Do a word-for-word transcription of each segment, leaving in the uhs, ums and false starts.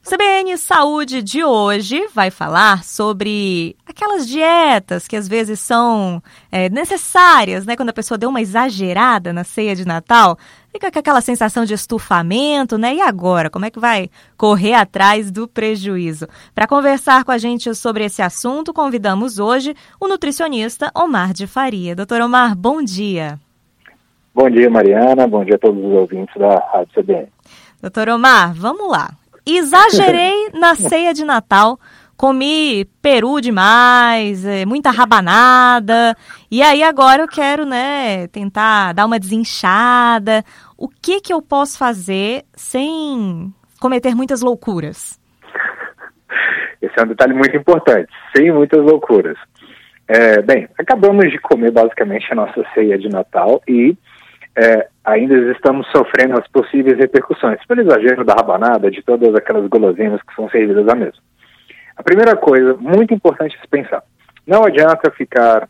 C B N Saúde de hoje vai falar sobre aquelas dietas que às vezes são é, necessárias, né? Quando a pessoa deu uma exagerada na ceia de Natal, fica com aquela sensação de estufamento, né? E agora, como é que vai correr atrás do prejuízo? Para conversar com a gente sobre esse assunto, convidamos hoje o nutricionista Omar de Faria. Doutor Omar, bom dia. Bom dia, Mariana. Bom dia a todos os ouvintes da Rádio C B N. Doutor Omar, vamos lá. Exagerei na ceia de Natal, comi peru demais, muita rabanada, e aí agora eu quero, né, tentar dar uma desinchada. O que que eu posso fazer sem cometer muitas loucuras? Esse é um detalhe muito importante, sem muitas loucuras. É, bem, acabamos de comer basicamente a nossa ceia de Natal e É, ainda estamos sofrendo as possíveis repercussões pelo exagero da rabanada, de todas aquelas guloseimas que são servidas à mesa. A primeira coisa, muito importante é se pensar, não adianta ficar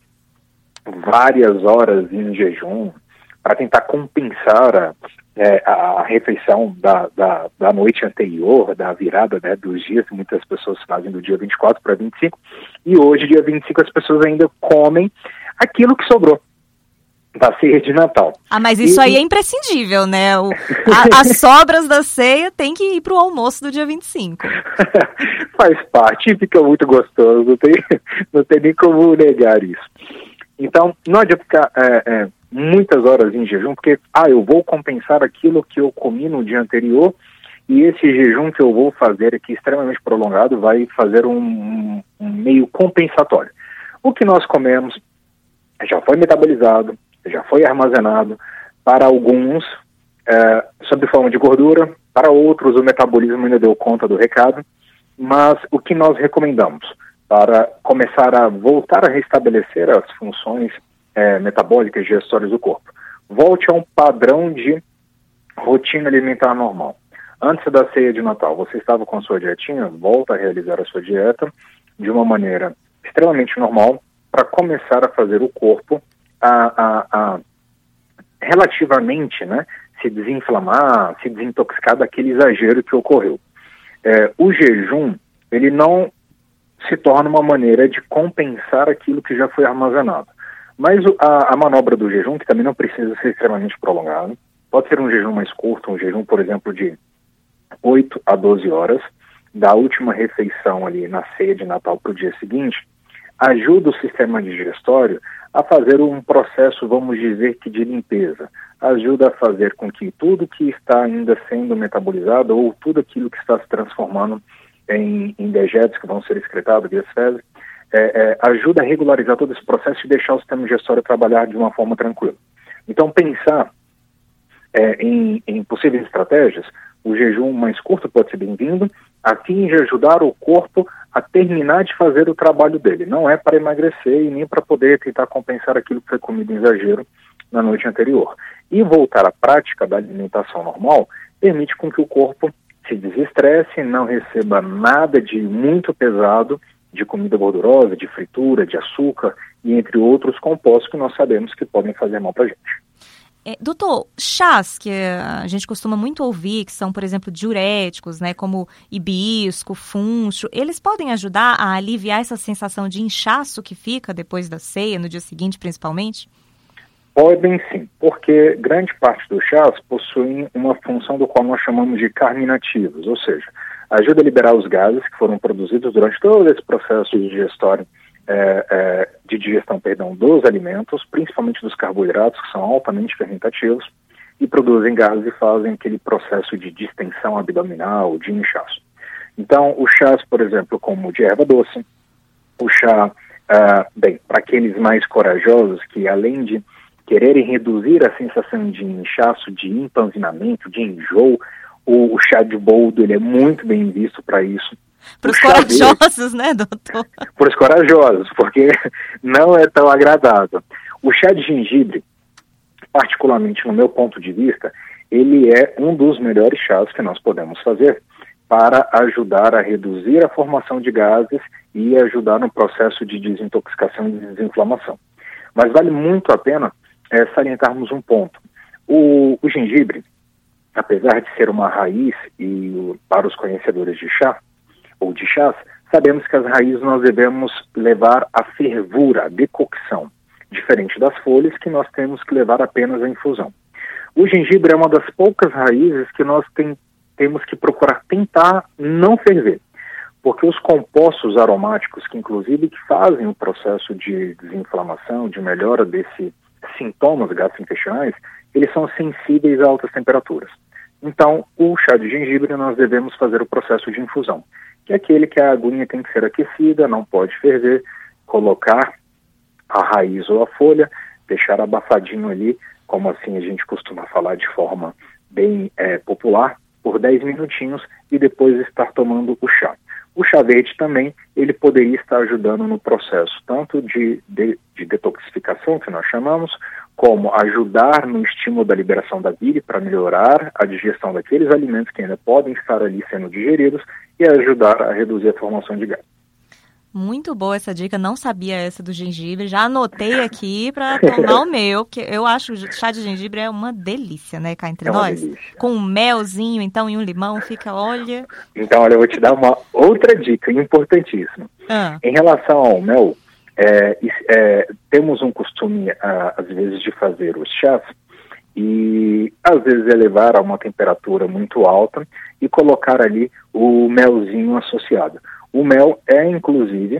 várias horas em jejum para tentar compensar a, é, a refeição da, da, da noite anterior, da virada, né, dos dias que muitas pessoas fazem do dia vinte e quatro para vinte e cinco, e hoje, dia vinte e cinco, as pessoas ainda comem aquilo que sobrou da ceia de Natal. Ah, mas isso e, aí é imprescindível, né? O, a, as sobras da ceia tem que ir para o almoço do dia vinte e cinco. Faz parte, fica muito gostoso, não tem, não tem nem como negar isso. Então, não adianta ficar é, é, muitas horas em jejum, porque, ah, eu vou compensar aquilo que eu comi no dia anterior, e esse jejum que eu vou fazer aqui, extremamente prolongado, vai fazer um, um meio compensatório. O que nós comemos já foi metabolizado, já foi armazenado, para alguns é, sob forma de gordura, para outros o metabolismo ainda deu conta do recado, mas o que nós recomendamos para começar a voltar a restabelecer as funções é, metabólicas e digestórias do corpo? Volte a um padrão de rotina alimentar normal. Antes da ceia de Natal, você estava com a sua dietinha, volta a realizar a sua dieta de uma maneira extremamente normal, para começar a fazer o corpo A, a, a relativamente, né, se desinflamar, se desintoxicar daquele exagero que ocorreu. É, o jejum, ele não se torna uma maneira de compensar aquilo que já foi armazenado. Mas o, a, a manobra do jejum, que também não precisa ser extremamente prolongado, pode ser um jejum mais curto, um jejum, por exemplo, de oito a doze horas, da última refeição ali na ceia de Natal para o dia seguinte, ajuda o sistema digestório a fazer um processo, vamos dizer que de limpeza. Ajuda a fazer com que tudo que está ainda sendo metabolizado ou tudo aquilo que está se transformando em, em dejetos que vão ser excretados via fezes, é, é, ajuda a regularizar todo esse processo e deixar o sistema digestório trabalhar de uma forma tranquila. Então, pensar é, em, em possíveis estratégias, o jejum mais curto pode ser bem-vindo, a fim de ajudar o corpo a terminar de fazer o trabalho dele. Não é para emagrecer e nem para poder tentar compensar aquilo que foi comido em exagero na noite anterior. E voltar à prática da alimentação normal permite com que o corpo se desestresse, não receba nada de muito pesado, de comida gordurosa, de fritura, de açúcar e entre outros compostos que nós sabemos que podem fazer mal para a gente. É, doutor, chás que a gente costuma muito ouvir, que são, por exemplo, diuréticos, né, como hibisco, funcho, eles podem ajudar a aliviar essa sensação de inchaço que fica depois da ceia, no dia seguinte, principalmente? Podem sim, porque grande parte dos chás possuem uma função do qual nós chamamos de carminativos, ou seja, ajuda a liberar os gases que foram produzidos durante todo esse processo de digestório, É, é, de digestão, perdão, dos alimentos, principalmente dos carboidratos, que são altamente fermentativos, e produzem gases e fazem aquele processo de distensão abdominal, de inchaço. Então, o chás, por exemplo, como o de erva doce, o chá, uh, bem, para aqueles mais corajosos que, além de quererem reduzir a sensação de inchaço, de empanzinamento, de enjoo, o, o chá de boldo, ele é muito bem visto para isso. Para os corajosos, né, doutor? Para os corajosos, porque não é tão agradável. O chá de gengibre, particularmente no meu ponto de vista, ele é um dos melhores chás que nós podemos fazer para ajudar a reduzir a formação de gases e ajudar no processo de desintoxicação e desinflamação. Mas vale muito a pena é, salientarmos um ponto. O, o gengibre, apesar de ser uma raiz, e para os conhecedores de chá, ou de chás, sabemos que as raízes nós devemos levar a fervura, a decocção, diferente das folhas que nós temos que levar apenas a infusão. O gengibre é uma das poucas raízes que nós tem, temos que procurar tentar não ferver, porque os compostos aromáticos, que inclusive que fazem o processo de desinflamação, de melhora desses sintomas gastrointestinais, eles são sensíveis a altas temperaturas. Então, o chá de gengibre nós devemos fazer o processo de infusão, que é aquele que a aguinha tem que ser aquecida, não pode ferver, colocar a raiz ou a folha, deixar abafadinho ali, como assim a gente costuma falar de forma bem é, popular, por dez minutinhos e depois estar tomando o chá. O chá verde também, ele poderia estar ajudando no processo tanto de, de, de detoxificação, que nós chamamos, como ajudar no estímulo da liberação da bile para melhorar a digestão daqueles alimentos que ainda podem estar ali sendo digeridos e ajudar a reduzir a formação de gás. Muito boa essa dica, não sabia essa do gengibre, já anotei aqui para tomar o meu, porque eu acho que o chá de gengibre é uma delícia, né, cá entre é nós? Delícia. Com um melzinho, então, e um limão, fica, olha... Então, olha, eu vou te dar uma outra dica importantíssima. Ah. Em relação ao mel, é, é, temos um costume, a, às vezes, de fazer os chás, e às vezes elevar a uma temperatura muito alta e colocar ali o melzinho associado. O mel é, inclusive,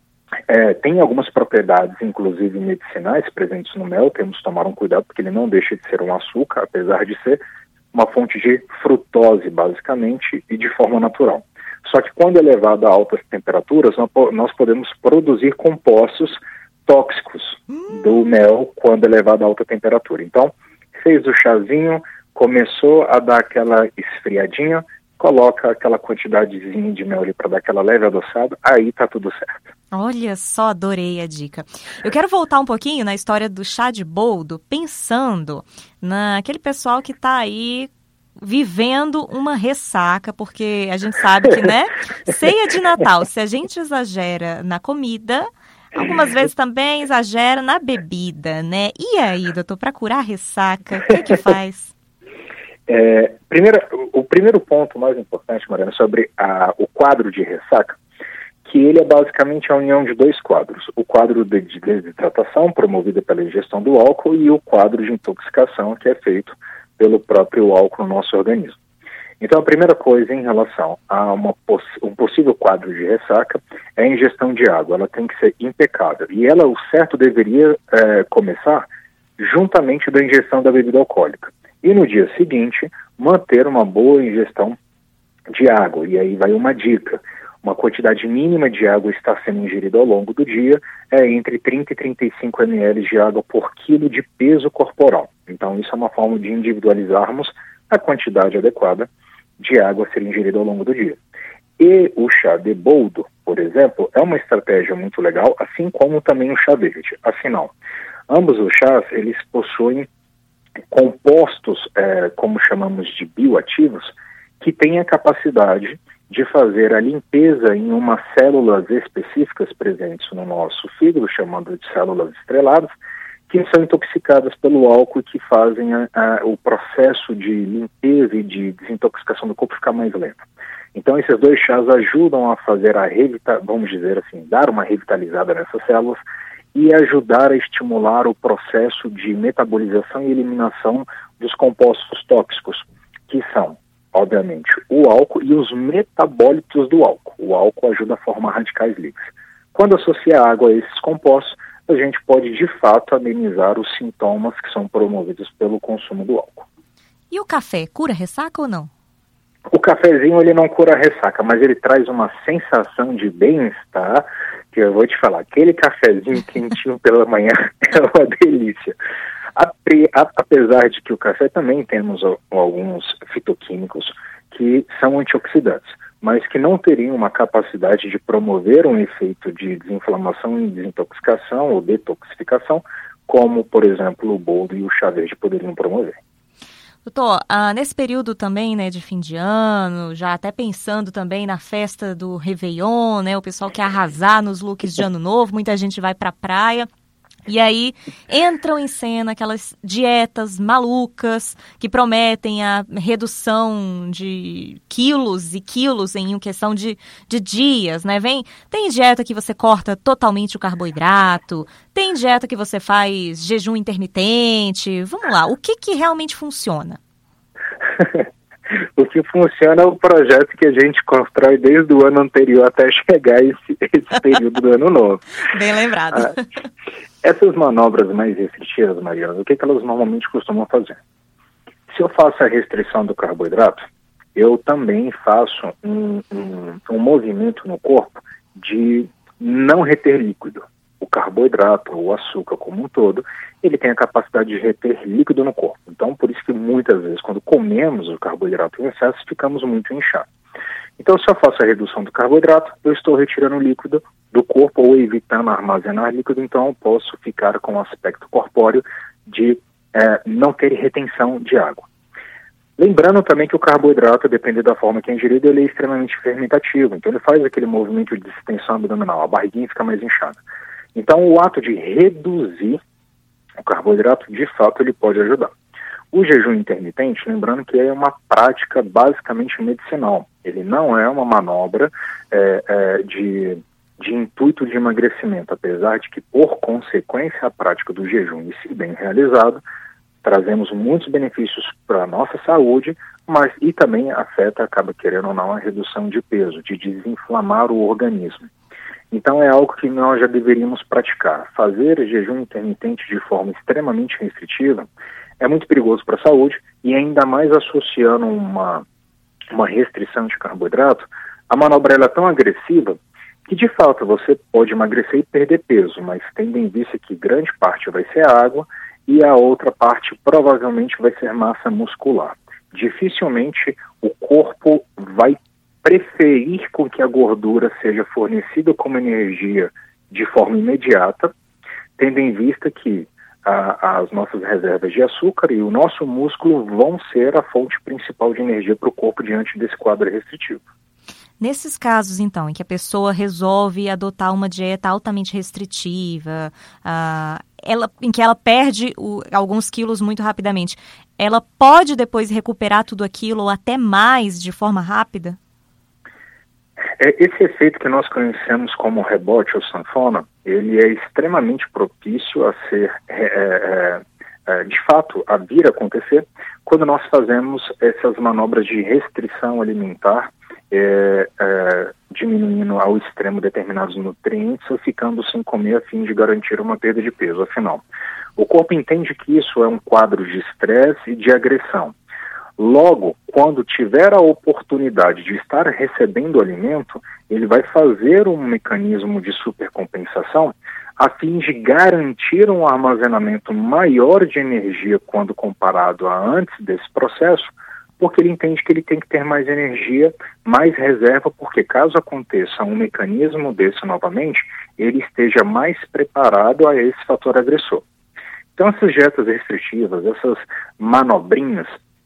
é, tem algumas propriedades, inclusive medicinais, presentes no mel. Temos que tomar um cuidado, porque ele não deixa de ser um açúcar, apesar de ser uma fonte de frutose, basicamente, e de forma natural. Só que quando é levado a altas temperaturas, nós podemos produzir compostos tóxicos do mel quando é levado a alta temperatura. Então, fez o chazinho, começou a dar aquela esfriadinha, coloca aquela quantidadezinha de mel ali para dar aquela leve adoçada, aí tá tudo certo. Olha só, adorei a dica. Eu quero voltar um pouquinho na história do chá de boldo, pensando naquele pessoal que tá aí vivendo uma ressaca, porque a gente sabe que, né, ceia de Natal, se a gente exagera na comida, algumas vezes também exagera na bebida, né? E aí, doutor, para curar a ressaca, o que que faz? É, primeiro, o primeiro ponto mais importante, Mariana, sobre a, o quadro de ressaca, que ele é basicamente a união de dois quadros. O quadro de, de desidratação, promovido pela ingestão do álcool, e o quadro de intoxicação, que é feito pelo próprio álcool no nosso organismo. Então, a primeira coisa em relação a uma poss- um possível quadro de ressaca é a ingestão de água. Ela tem que ser impecável. E ela, o certo, deveria é, começar juntamente da ingestão da bebida alcoólica. E no dia seguinte, manter uma boa ingestão de água. E aí vai uma dica. Uma quantidade mínima de água está sendo ingerida ao longo do dia, é entre trinta e trinta e cinco mililitros de água por quilo de peso corporal. Então, isso é uma forma de individualizarmos a quantidade adequada de água a ser ingerida ao longo do dia. E o chá de boldo, por exemplo, é uma estratégia muito legal, assim como também o chá verde. Afinal, ambos os chás, eles possuem compostos, é, como chamamos de bioativos, que têm a capacidade de fazer a limpeza em umas células específicas presentes no nosso fígado, chamando de células estreladas, que são intoxicadas pelo álcool e que fazem a, a, o processo de limpeza e de desintoxicação do corpo ficar mais lento. Então, esses dois chás ajudam a fazer a revita, vamos dizer assim, dar uma revitalizada nessas células e ajudar a estimular o processo de metabolização e eliminação dos compostos tóxicos, que são, obviamente, o álcool e os metabólitos do álcool. O álcool ajuda a formar radicais livres. Quando associa a água a esses compostos, a gente pode, de fato, amenizar os sintomas que são promovidos pelo consumo do álcool. E o café, cura ressaca ou não? O cafezinho, ele não cura a ressaca, mas ele traz uma sensação de bem-estar, que eu vou te falar, aquele cafezinho quentinho pela manhã é uma delícia. Apesar de que o café também temos alguns fitoquímicos que são antioxidantes, mas que não teriam uma capacidade de promover um efeito de desinflamação e desintoxicação ou detoxificação, como, por exemplo, o boldo e o chá verde poderiam promover. Doutor, ah, nesse período também, né, de fim de ano, já até pensando também na festa do Réveillon, né, o pessoal quer arrasar nos looks de ano novo, muita gente vai para a praia. E aí entram em cena aquelas dietas malucas que prometem a redução de quilos e quilos em questão de, de dias, né? Vem, tem dieta que você corta totalmente o carboidrato, tem dieta que você faz jejum intermitente. Vamos lá, o que, que realmente funciona? O que funciona é o projeto que a gente constrói desde o ano anterior até chegar esse, esse período do ano novo. Bem lembrado. Ah, essas manobras mais restritivas, Mariana, o que, que elas normalmente costumam fazer? Se eu faço a restrição do carboidrato, eu também faço um, um, um movimento no corpo de não reter líquido. O carboidrato, o açúcar como um todo, ele tem a capacidade de reter líquido no corpo. Então, por isso que muitas vezes, quando comemos o carboidrato em excesso, ficamos muito inchados. Então, se eu faço a redução do carboidrato, eu estou retirando líquido do corpo ou evitando armazenar líquido, então eu posso ficar com o aspecto corpóreo de é, não ter retenção de água. Lembrando também que o carboidrato, dependendo da forma que é ingerido, ele é extremamente fermentativo. Então, ele faz aquele movimento de distensão abdominal, a barriguinha fica mais inchada. Então, o ato de reduzir o carboidrato, de fato, ele pode ajudar. O jejum intermitente, lembrando que é uma prática basicamente medicinal. Ele não é uma manobra é, é, de, de intuito de emagrecimento, apesar de que, por consequência, a prática do jejum, e se bem realizado, trazemos muitos benefícios para a nossa saúde, mas e também afeta, acaba querendo ou não, a redução de peso, de desinflamar o organismo. Então é algo que nós já deveríamos praticar. Fazer jejum intermitente de forma extremamente restritiva é muito perigoso para a saúde, e ainda mais associando uma, uma restrição de carboidrato, a manobra ela é tão agressiva que de fato você pode emagrecer e perder peso, mas tendo em vista que grande parte vai ser água e a outra parte provavelmente vai ser massa muscular. Dificilmente o corpo vai preferir com que a gordura seja fornecida como energia de forma imediata, tendo em vista que a, as nossas reservas de açúcar e o nosso músculo vão ser a fonte principal de energia para o corpo diante desse quadro restritivo. Nesses casos, então, em que a pessoa resolve adotar uma dieta altamente restritiva, uh, ela, em que ela perde o, alguns quilos muito rapidamente, ela pode depois recuperar tudo aquilo ou até mais de forma rápida? Esse efeito que nós conhecemos como rebote ou sanfona, ele é extremamente propício a ser, é, é, é, de fato, a vir a acontecer quando nós fazemos essas manobras de restrição alimentar, é, é, diminuindo ao extremo determinados nutrientes ou ficando sem comer a fim de garantir uma perda de peso. Afinal, o corpo entende que isso é um quadro de estresse e de agressão. Logo, quando tiver a oportunidade de estar recebendo o alimento, ele vai fazer um mecanismo de supercompensação a fim de garantir um armazenamento maior de energia quando comparado a antes desse processo, porque ele entende que ele tem que ter mais energia, mais reserva, porque caso aconteça um mecanismo desse novamente, ele esteja mais preparado a esse fator agressor. Então, essas dietas restritivas, essas manobrinhas,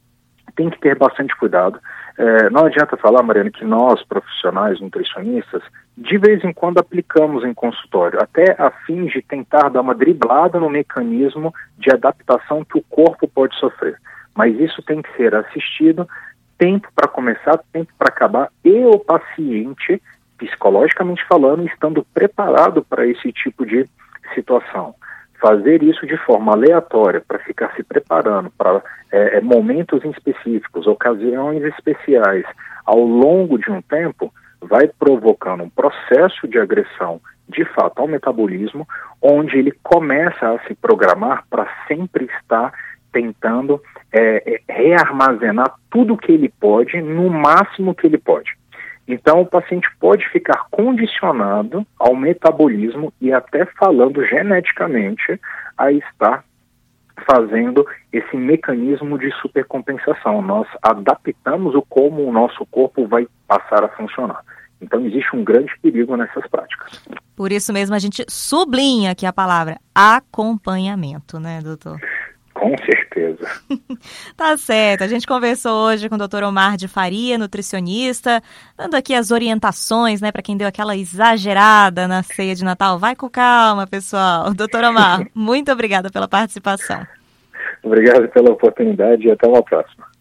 tem que ter bastante cuidado. É, não adianta falar, Mariana, que nós, profissionais nutricionistas, de vez em quando aplicamos em consultório, até a fim de tentar dar uma driblada no mecanismo de adaptação que o corpo pode sofrer. Mas isso tem que ser assistido, tempo para começar, tempo para acabar, e o paciente, psicologicamente falando, estando preparado para esse tipo de situação. Fazer isso de forma aleatória, para ficar se preparando para é, momentos específicos, ocasiões especiais, ao longo de um tempo, vai provocando um processo de agressão, de fato, ao metabolismo, onde ele começa a se programar para sempre estar tentando é, rearmazenar tudo o que ele pode, no máximo que ele pode. Então, o paciente pode ficar condicionado ao metabolismo e até falando geneticamente a estar fazendo esse mecanismo de supercompensação. Nós adaptamos o como o nosso corpo vai passar a funcionar. Então, existe um grande perigo nessas práticas. Por isso mesmo, a gente sublinha aqui a palavra acompanhamento, né, doutor? Com certeza. Tá certo. A gente conversou hoje com o doutor Omar de Faria, nutricionista, dando aqui as orientações, né, para quem deu aquela exagerada na ceia de Natal. Vai com calma, pessoal. doutor Omar, muito obrigada pela participação. Obrigado pela oportunidade e até uma próxima.